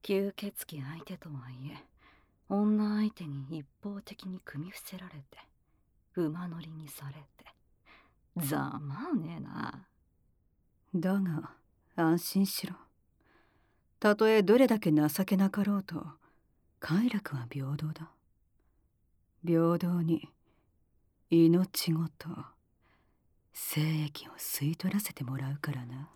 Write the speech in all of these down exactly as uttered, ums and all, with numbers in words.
吸血鬼相手とはいえ、女相手に一方的に組み伏せられて、馬乗りにされて、ざまあねえな。 だが安心しろ。たとえどれだけ情けなかろうと、快楽は平等だ。平等に命ごと精液を吸い取らせてもらうからな。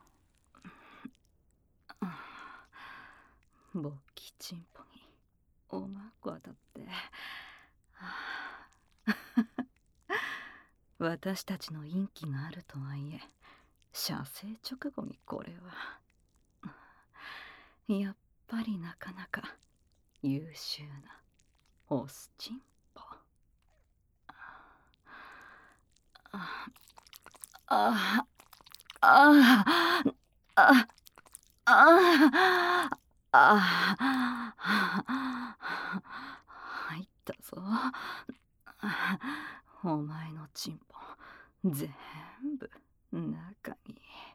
勃起チンポにおまんこだって。私たちの陰気があるとはいえ、射精直後にこれはやっぱりなかなか優秀なオスチンポ。あああああああ入ったぞ。お前のチンポ全部中に。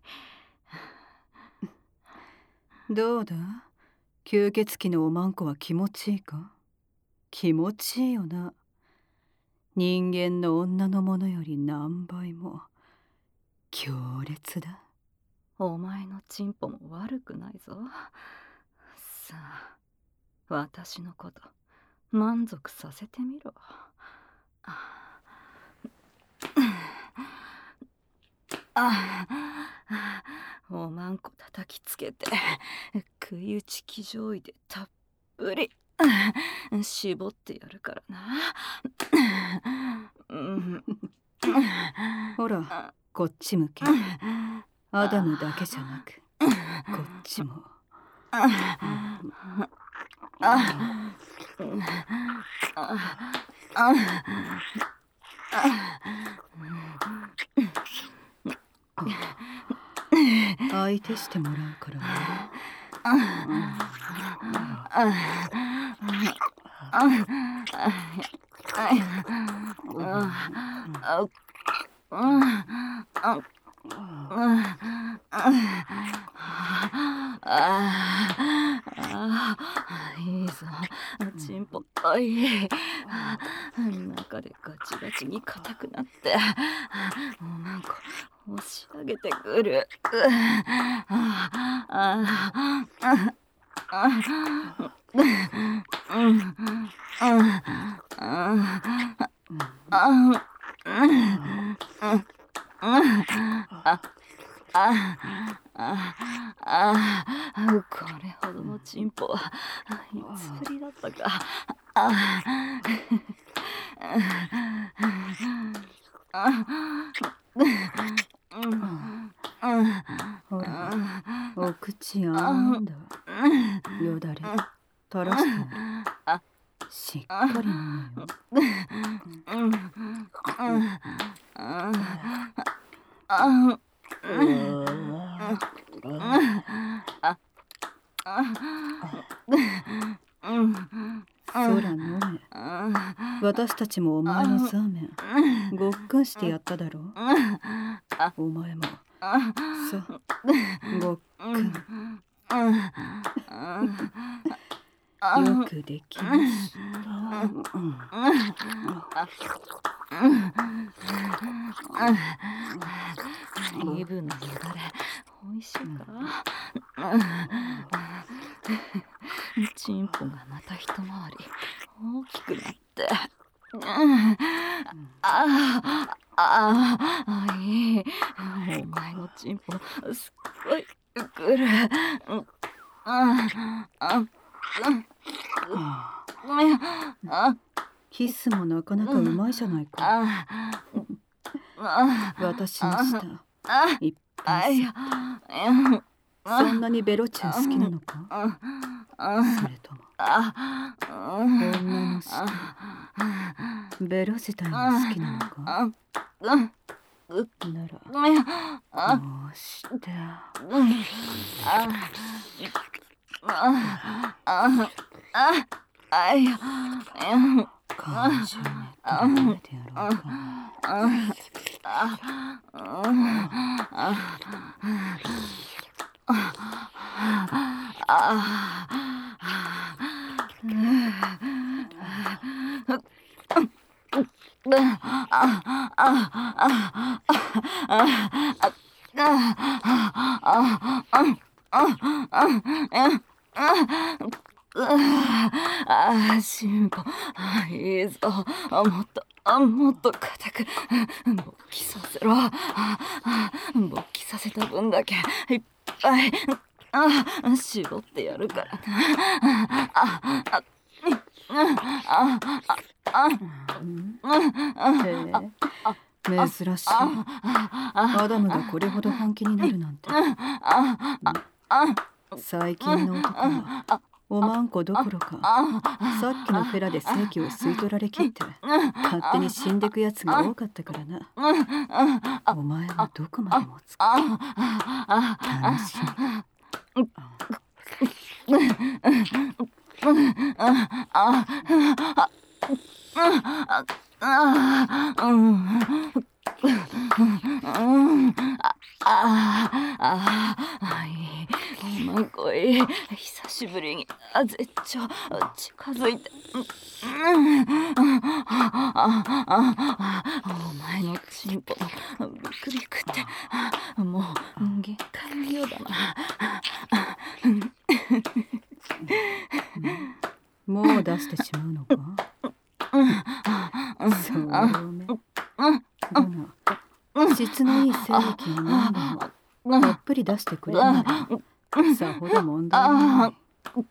どうだ、吸血鬼のおまんこは気持ちいいか？気持ちいいよな。人間の女のものより何倍も強烈だ。 お前のチンポも悪くないぞ。さあ、私のこと満足させてみろ。ああ、おまんこ叩きつけて食い打ち騎乗位でたっぷり絞ってやるからな。 ほら、こっち向け。アダムだけじゃなくこっちも。相手してもらうからね。 いいぞ、チンポかいい。中でガチガチに硬くなっておまんこ押し上げてくる。これほどのチンポはいつぶりだったか。 ほら、お口あんだ。よだれ垂らしてな。しっかり飲めよ。そら飲め。私たちもお前のザーメンごっくんしてやっただろう。お前もさごっくん。よくできました。 イブのよだれおいしいか。チンポがまた一回り大きくなって、あああいい。お前のチンポすっごいくる。 キスもなかなかうまいじゃないか。私の舌一品さ。そんなにベロチュー好きなのか？それとも女の舌ベロ自体が好きなのか？ならどうして感情にとられてやろうか。 あ、進歩。いいぞ。もっと、もっと固く勃起させろ。勃起させた分だけいっぱい絞ってやるからな。 珍しい。アダムがこれほど本気になるなんて。最近の男はおまんこどころか、さっきのフェラで正気を吸い取られきって勝手に死んでくやつが多かったからな。お前はどこまでもつく。楽しみ。 おまんこい、久しぶりに絶頂近づいて、お前のチンポのビクビクってもう限界のようだな。 もう出してしまうのか。そうね。だが質のいい精液を何度もたっぷり出してくれるならさほど問題ない。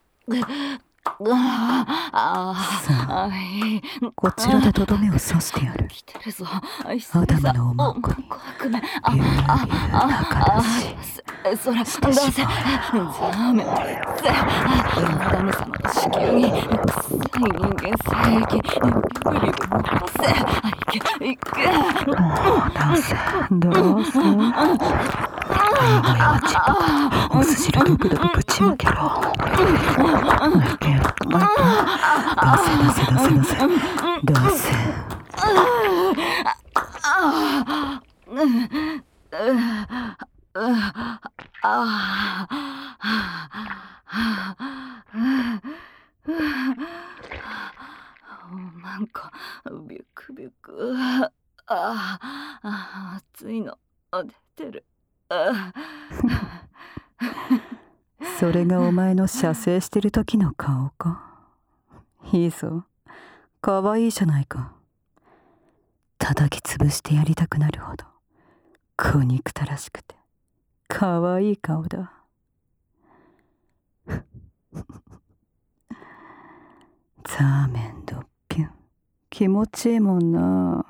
さあ、こちらでとどめを刺してやる。アダムのおまんこにゆらゆら中出しそら、出せ。ザーメン。アダム様の子宮に臭い人間精液ブリブリ残せ。いけいけ。 もう出せどうせ今ようちお寿司でドクドクぶちまけろ。いけよ出せ出せ出せ出せ出せ。 おまんこビュクビュク。ああ、熱いの出てる。 それがお前の射精してる時の顔か。いいぞ、かわいいじゃないか。叩き潰してやりたくなるほど小憎たらしくてかわいい顔だ。ザーメンドッピュン気持ちいいもんな。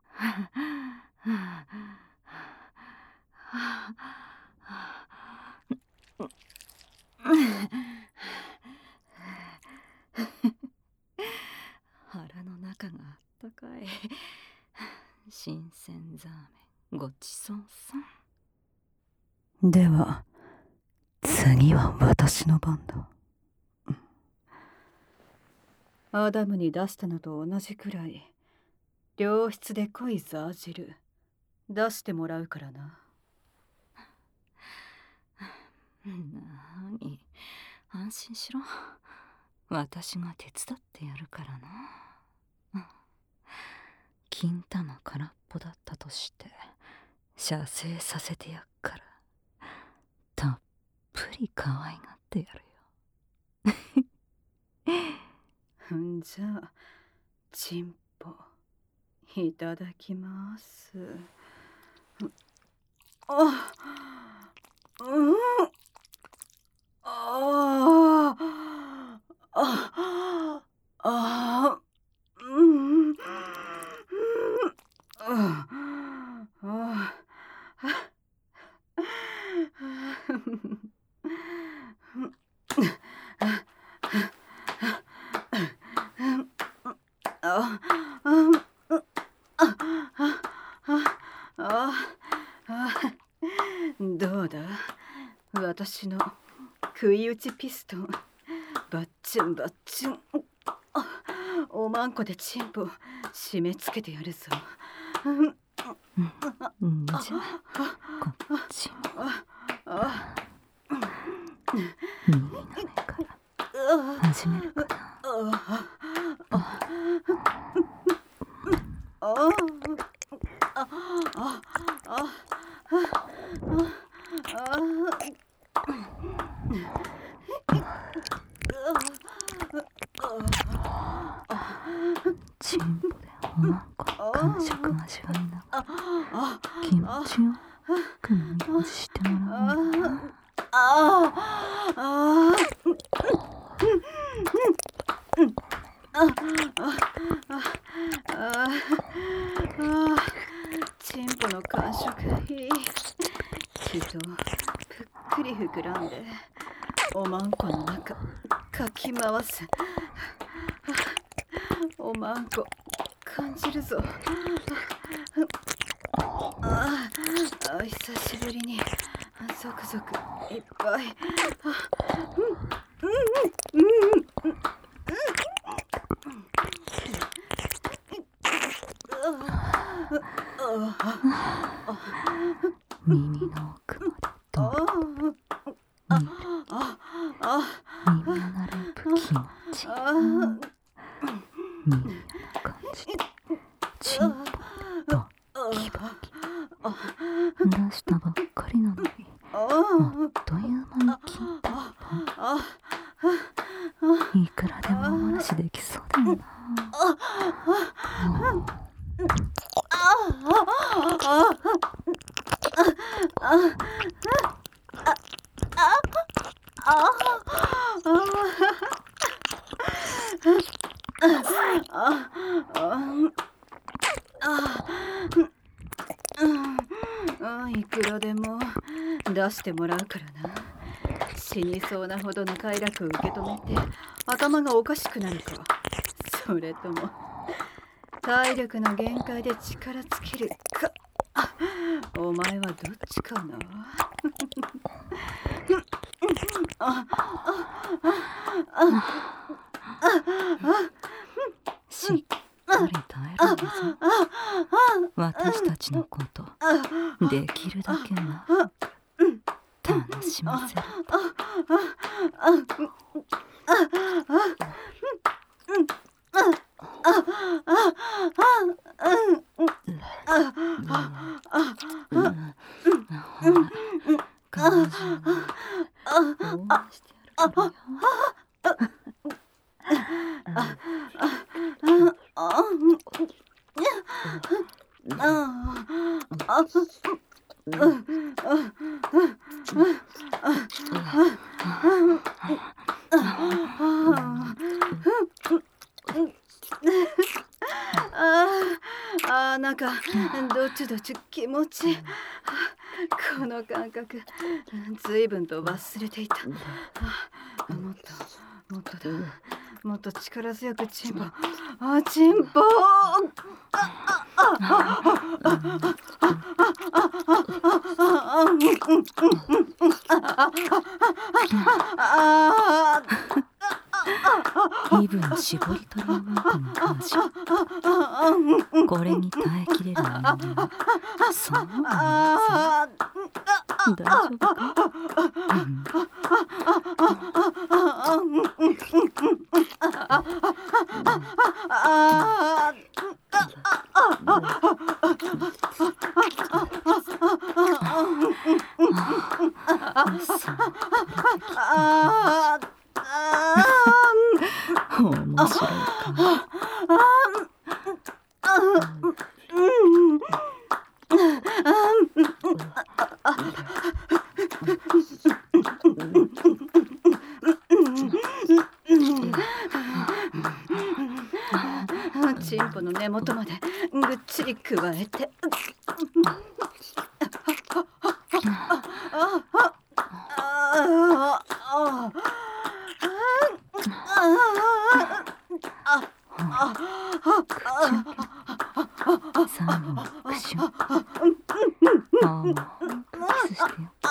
腹の中があったかい。新鮮ザーメンごちそうさん。 では次は私の番だ。アダムに出したのと同じくらい良質で濃いザー汁出してもらうからな。 なに、安心しろ。私が手伝ってやるからな。金玉空っぽだったとして射精させてやっからたっぷり可愛がってやるよ。 んじゃあチンポいただきます。あうんあああうんどうだ私の食い打ちピストン。バッチンバッチン。おまんこでチンポ締め付けてやるぞ。 うんじゃあこっちも右の目から始めるかな。あああチンポの感触いい。気とぷっくり膨らんでおまんこの中かき回す。おまんこ感じるぞ。ああ久しぶりにゾクゾクいっぱい。 耳の奥までと見る。耳のなるぶ気持ち。耳の感じでチンポバキバキ出したばっかりなのにあっという間に金玉いくらでもお話できそうだよな。 いくらでも出してもらうからな。死にそうなほどの快楽を受け止めて頭がおかしくなるか、それとも体力の限界で力尽きるか。お前はどっちかな。 しっかり耐えろぞ。私たちのことできるだけ長く楽しませる。ほら、彼女を応援してやるからよ。 ああ、なんかどっちどっち気持ちいい。この感覚ずいぶんと忘れていた。もっともっとだ、もっと力強くチンポ、あチンポ。 イブの絞り取りの文化の話。これに耐えきれる人間はそうなんです。大丈夫か？面白いか。 チンポの根元までぐっちり加えて。 最後のクション。ああ、キスしてよ。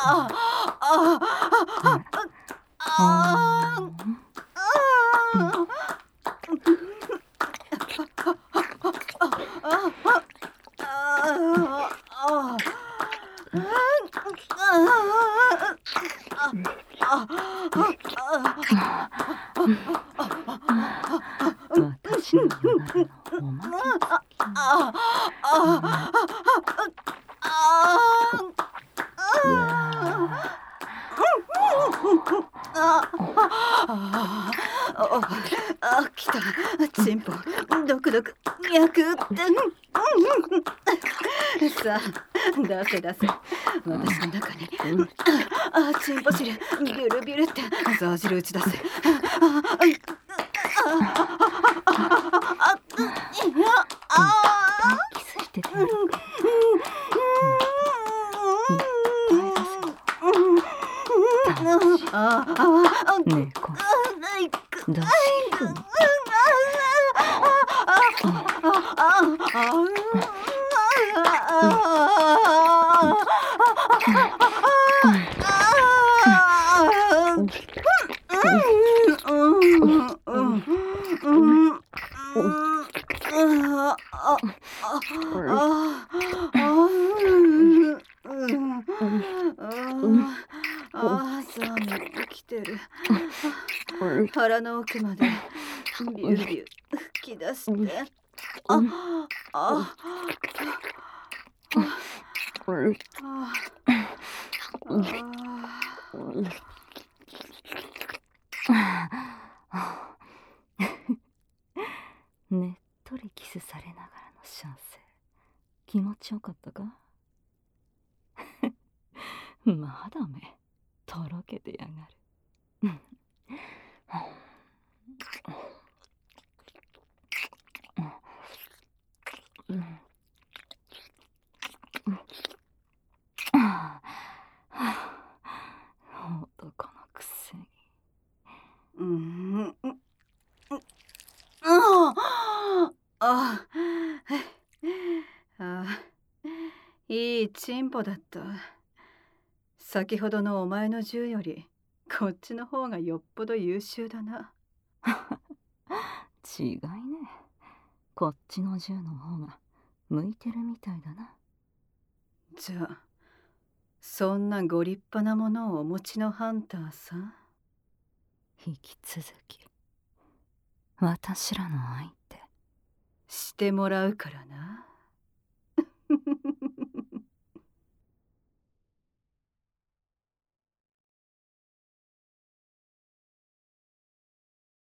私の夜なるのおまけあ、来た。チンポドクドク脈ってさあ出せ出せ。私の中にああチンポ汁ビュルビュルってさあ汁打ち出せ。ああいキスしててやるか。 ああねえこ出し切るの。 ああ寒い来てる。腹の奥までビュービュー吹き出して。ああねっとりキスされながらの射精、気持ちよかったか？まだめとろけてやがる。男のくせに。 うんあああいいチンポだった。先ほどのお前の銃よりこっちの方がよっぽど優秀だな。 違いね。こっちの銃の方が向いてるみたいだな。 じゃあそんなご立派なものをお持ちのハンターさん、 引き続き私らの相手してもらうからな。